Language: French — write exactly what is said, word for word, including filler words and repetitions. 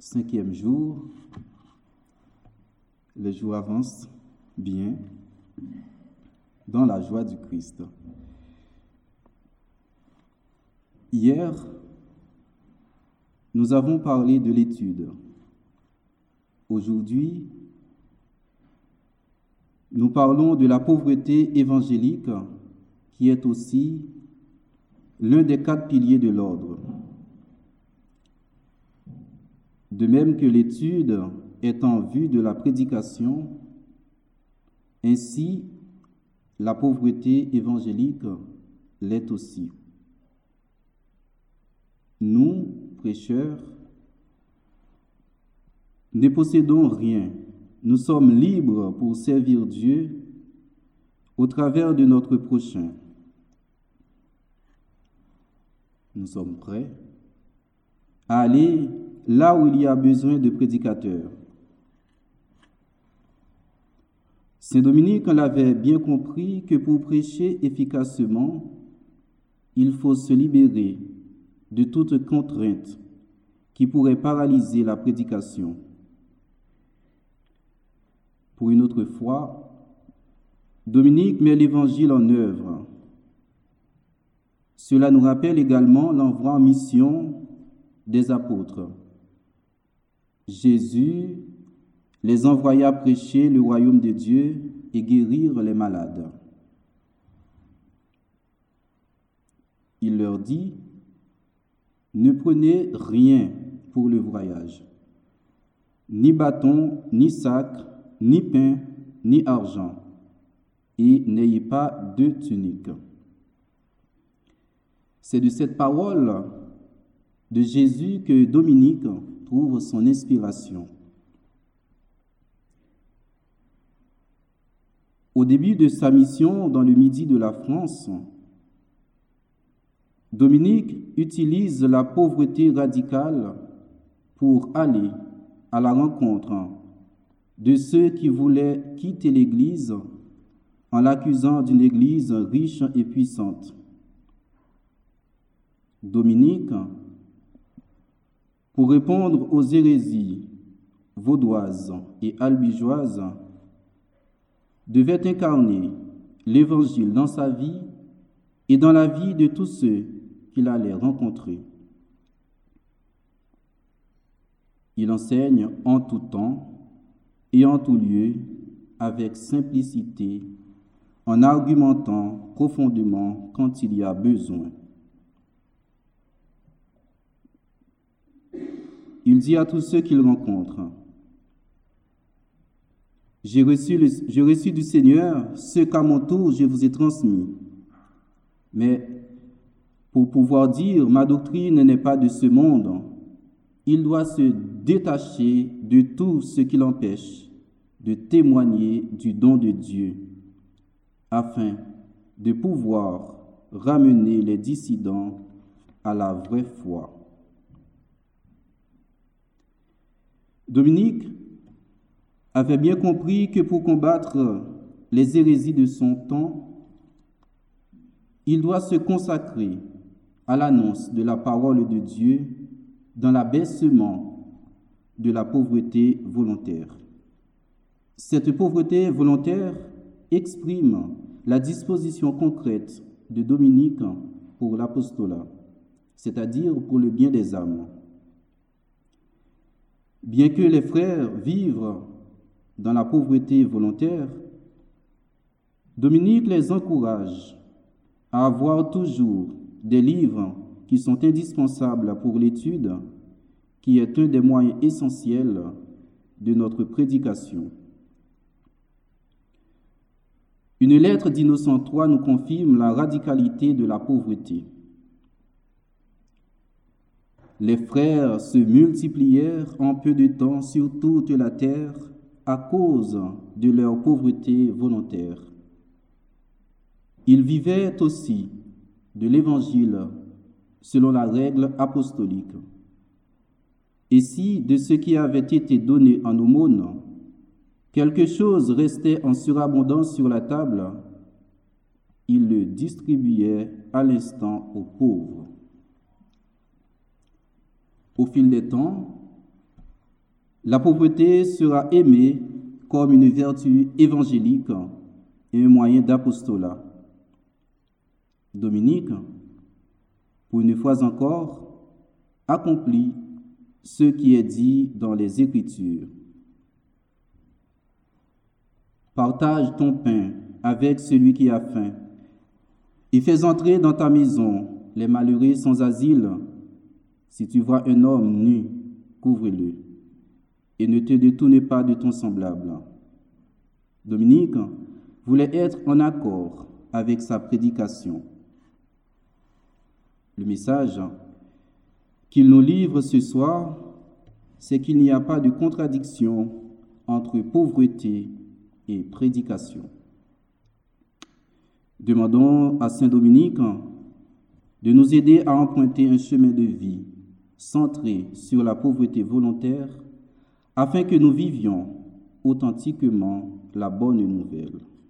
Cinquième jour, les jours avancent bien dans la joie du Christ. Hier, nous avons parlé de l'étude. Aujourd'hui, nous parlons de la pauvreté évangélique qui est aussi l'un des quatre piliers de l'ordre. De même que l'étude est en vue de la prédication, ainsi la pauvreté évangélique l'est aussi. Nous, prêcheurs, ne possédons rien. Nous sommes libres pour servir Dieu au travers de notre prochain. Nous sommes prêts à aller là où il y a besoin de prédicateurs. Saint Dominique l'avait bien compris que pour prêcher efficacement, il faut se libérer de toute contrainte qui pourrait paralyser la prédication. Pour une autre fois, Dominique met l'Évangile en œuvre. Cela nous rappelle également l'envoi en mission des apôtres. Jésus les envoya prêcher le royaume de Dieu et guérir les malades. Il leur dit, ne prenez rien pour le voyage, ni bâton, ni sac, ni pain, ni argent, et n'ayez pas de tunique. C'est de cette parole de Jésus que Dominique trouve son inspiration. Au début de sa mission dans le Midi de la France, Dominique utilise la pauvreté radicale pour aller à la rencontre de ceux qui voulaient quitter l'Église en l'accusant d'une Église riche et puissante. Dominique, pour répondre aux hérésies vaudoises et albigeoises, devait incarner l'Évangile dans sa vie et dans la vie de tous ceux qu'il allait rencontrer. Il enseigne en tout temps et en tout lieu avec simplicité, en argumentant profondément quand il y a besoin. Il dit à tous ceux qu'il rencontre, « J'ai reçu, le, j'ai reçu du Seigneur ce qu'à mon tour je vous ai transmis. Mais pour pouvoir dire, ma doctrine n'est pas de ce monde, il doit se détacher de tout ce qui l'empêche de témoigner du don de Dieu, afin de pouvoir ramener les dissidents à la vraie foi. » Dominique avait bien compris que pour combattre les hérésies de son temps, il doit se consacrer à l'annonce de la parole de Dieu dans l'abaissement de la pauvreté volontaire. Cette pauvreté volontaire exprime la disposition concrète de Dominique pour l'apostolat, c'est-à-dire pour le bien des âmes. Bien que les frères vivent dans la pauvreté volontaire, Dominique les encourage à avoir toujours des livres qui sont indispensables pour l'étude, qui est un des moyens essentiels de notre prédication. Une lettre d'Innocent trois nous confirme la radicalité de la pauvreté. Les frères se multiplièrent en peu de temps sur toute la terre à cause de leur pauvreté volontaire. Ils vivaient aussi de l'Évangile selon la règle apostolique. Et si de ce qui avait été donné en aumône, quelque chose restait en surabondance sur la table, ils le distribuaient à l'instant aux pauvres. Au fil des temps, La pauvreté sera aimée comme une vertu évangélique et un moyen d'apostolat. Dominique, pour une fois encore, accomplit ce qui est dit dans les Écritures. Partage ton pain avec celui qui a faim et fais entrer dans ta maison les malheureux sans asile. Si tu vois un homme nu, couvre-le et ne te détourne pas de ton semblable. Dominique voulait être en accord avec sa prédication. Le message qu'il nous livre ce soir, c'est qu'il n'y a pas de contradiction entre pauvreté et prédication. Demandons à Saint Dominique de nous aider à emprunter un chemin de vie centré sur la pauvreté volontaire afin que nous vivions authentiquement la bonne nouvelle.